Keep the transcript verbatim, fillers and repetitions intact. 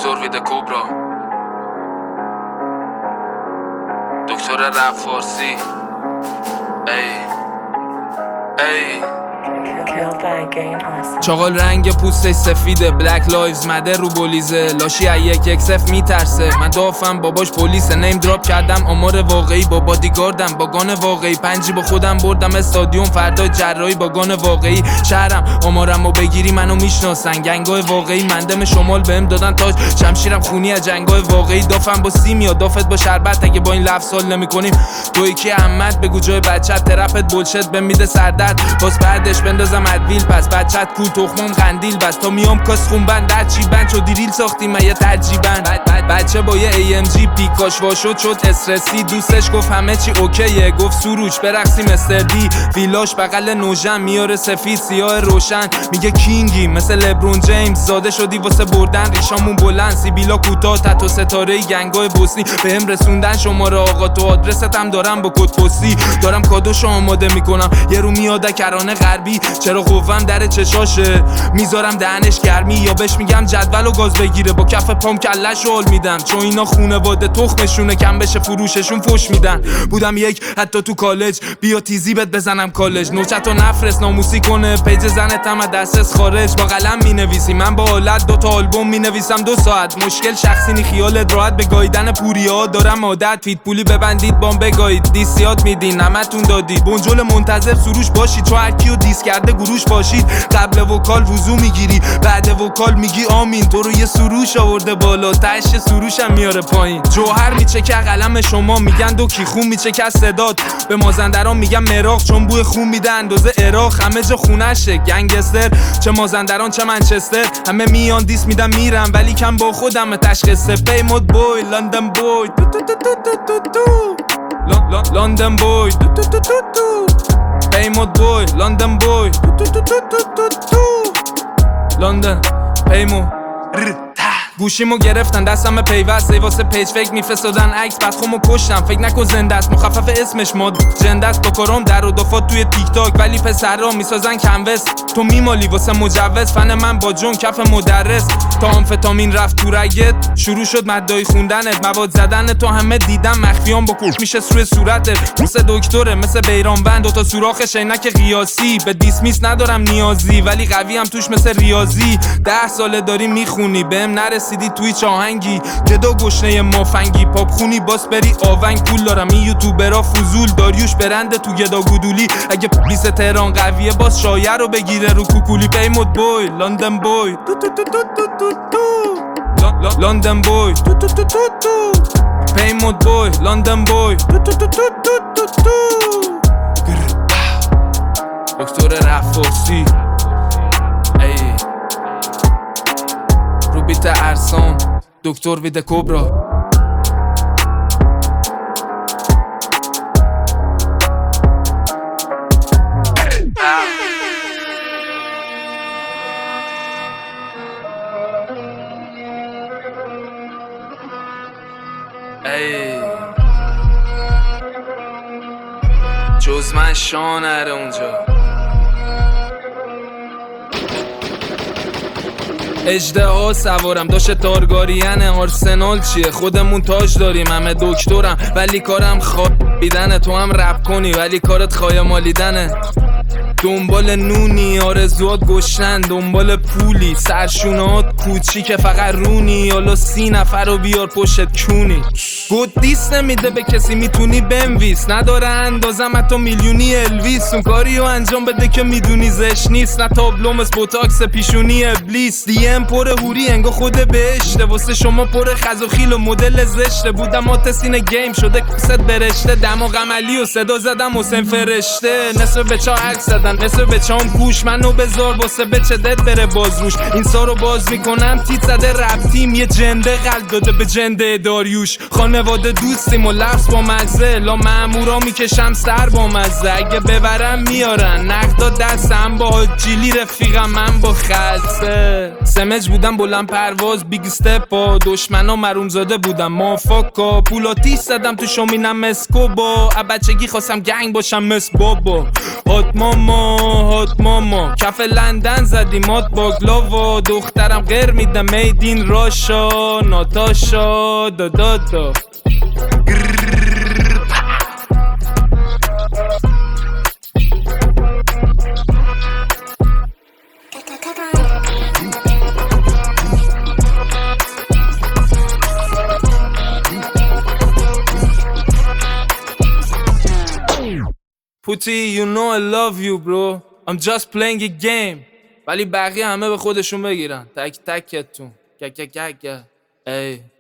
دکتر وید کبرا، دکتر رپ فارسی. ای ای چاقال رنگ پوستش سفیده، بلک لایوز مده رو بولیزه، لاشی از یک یک صف میترسه. من دافم باباش پلیسه، نیم دراپ کردم آمار واقعی با بادیگاردم با گان واقعی. پنجی با خودم بردم استادیوم، فردا جراحی با گان واقعی. شهرم آمارمو بگیری منو میشناسن، گنگای واقعی مندم شمال بهم دادن تاج، شمشیرم خونی از جنگای واقعی. دافم با سیمیا دافت با شربت، اگه با این لفظ سال نمیکنیم توی کی احمد بگو جای بچت، ترپت بولشت بهم میده سردرد، باز بعدش بندازم ادویل. پس بچت کو تخمم قندیل بس، تا میام کاس خون بند در چی بند چو دیریل ساختیم من یه ترجیبن. بچه با یه ای ام جی پیکاش واشد شد استرسی، دوستش گفت همه چی اوکیه، گفت سروش برقصیم استردی. ویلاش بغل نوژن میاره سفید سیاه روشن، میگه کینگی مثل لبرون جیمز، زاده شدی واسه بردن ریشامون بلند، سیبیلا کوتاه تتو ستاره گنگای بوسنی. بهم رسوندن شماره آقا تو آدرستم دارم با کد پستی، دارم کادوشو آماده میکنم یه رو میاده کرانه غربی. چرا قوام در چشاشه میذارم دهنش گرمی، یا بهش میگم جدول و گاز بگیره با کف پام کلش رول میدم، چون اینا خونواده تخمشونه کم بشه فروششون فوش میدن. بودم یک حتی تو کالج، بیا تیزی بهت بزنم کالج، نوچتو نفرست ناموسی کنه پیج زنتم از دسترس خارج. با قلم مینویسی من با آلت دو تا آلبوم مینویسم دو ساعت، مشکل شخصی نی خیالت راحت، به گاییدن پوریا دارم عادت. فیت پولی ببندید بام بگایید، دیسیات میدین نمتون دادید، بنجل منتظر سروش باشید، چون هر کیو دیس کرده گروش باشید. قبل وکال وضو میگیری بعد وکال میگی آمین، تو رو یه سروش آورده بالا تش سروشم میاره پایین. جوهر میچکه قلم شما میگن دو کی، خون میچکه صدات. به مازندران میگم مراغ چون بوی خون میده اندازه عراق، همه جا خونشه گنگستر، چه مازندران چه منچستر. همه میان دیس میدم میرم ولی کم با خودم تشخیصه. پیمود بوی لندن بوی تو تو تو تو تو تو لندن بوی تو تو تو تو تو پیمود بوی لندن بوی تو تو تو تو تو تو لندن پیمو. گوشیمو گرفتن دستم پیوست، ای واسه پیج فکر میفرستادن عکس بعد خودمو کشتم. فکر نکن زنده است مخفف اسمش ماد جنده است، با کارام در و دفات توی تیک تاک ولی پسرا میسازن کنوس. تو میمالی واسه مجوز، فن من با جون کف مدرس. تا آمفتامین رفت تو رگت شروع شد مدای خوندنت، مواد زدن تو همه دیدم مخفیام با کش میشه روی صورتت. مثل دکتره مثل بیرانوند، دو تا سوراخ شینک قیاسی. به دیسمیس ندارم نیازی ولی قوی هم توش مثل ریاضی. ده ساله داری میخونی بهم نرسیدی توی چاهنگی، جدا گشنه مافنگی پاپ خونی باس بری آونگ. پول دارم این یوتیوبرا فضول، داریوش برنده تو گدا گودولی. اگه پلیس تهران قویه باز شایع رو بگیره رو کوکولی. پیمود بوی لندن بوی تو تو تو تو تو تو لندن بوی تو تو تو تو تو پیمود بوی لندن بوی تو تو تو تو تو تو دکتر رپ فارسی. ای رو بیت ارسان دکتر وید کبرا. ای جز من شان نره اونجا. اژدها سوارم داشت تارگاریانه، آرسنال چیه خودمون تاج داریم. همه دکترم ولی کارم خوابیدنه، تو هم رپ کنی ولی کارت خایه مالیدنه. دنبال نونی آرزوات گشنن، دنبال پولی سرشونات کوچیک فقط رونی. حالا سی نفر رو بیار پشت کونی. گود دیس نمیده به کسی میتونی بنویس، نداره اندازم حتی میلیونی الویس. اون کاریو انجام بده که میدونی زش نیست، نه تابلوم از بوتاکس پیشونی ابلیس. دی ام پر هوری انگا خود بهشته، واسه شما پر خزوخیل و مدل زشته. بودم آتسین گیم شده کست برشته، دماغ عملی و صدا زدم حسین فرشته. نصف بچه ها عکس زدن مثل بچه‌ام گوش منو بذار واسه بچه دت بره باز روش. این سارو باز میکنم تیت زده رپ تیم، یه جنده قلب داده به جنده داریوش. خانواده دوستیم و لفظ با مزه، لا مامورا میکشم سر با مزه. اگه ببرم میارن نقدا دستم با جیلی رفیقم من با خلصه. سمج بودم بلند پرواز بیگ استپ با دشمنا مروم زاده بودم مافاکا. پولاتیش زدم تو شومینم اسکوبا، بچگی خواستم گنگ باشم مس بابا. حتما ماما هات ماما کف لندن زدی مات باگلاوا دخترم غیر میدم میدین راشا ناتاشا دادادا Putty, you know I love you bro I'm just playing a game ولی بقیه همه به خودشون بگیرن تک تکتون که که که که ای